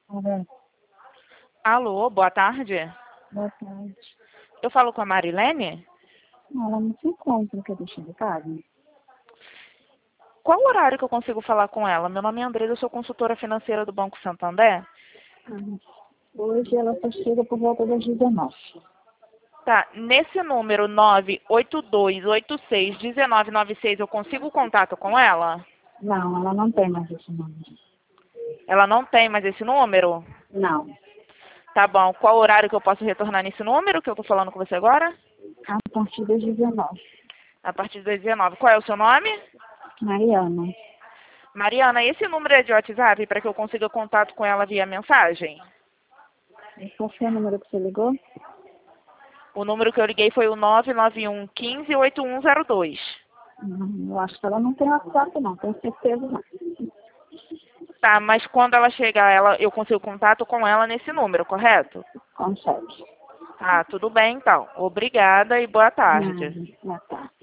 Alô, Alô, boa tarde. boa tarde. Eu falo com a Marilene? Ela não se encontra, quer deixar recado? Qual o horário que eu consigo falar com ela? Meu nome é Andresa, eu sou consultora financeira do Banco Santander. Hoje ela só chega por volta das 19. Tá, nesse número 982861996 eu consigo contato com ela? Não, ela não tem mais esse número. Ela não tem mais esse número? Não. Tá bom, qual horário que eu posso retornar nesse número que eu tô falando com você agora? A partir das 19. A partir das 19. Qual é o seu nome? Mariana. Mariana, esse número é de WhatsApp para que eu consiga contato com ela via mensagem? Qual foi o número que você ligou? O número que eu liguei foi o 991158102. Eu acho que ela não tem WhatsApp, não. Tenho certeza, não. Tá, mas quando ela chegar, eu consigo contato com ela nesse número, correto? Consegue. Ah, tudo bem então. Obrigada e boa Nada. tarde. Boa tarde.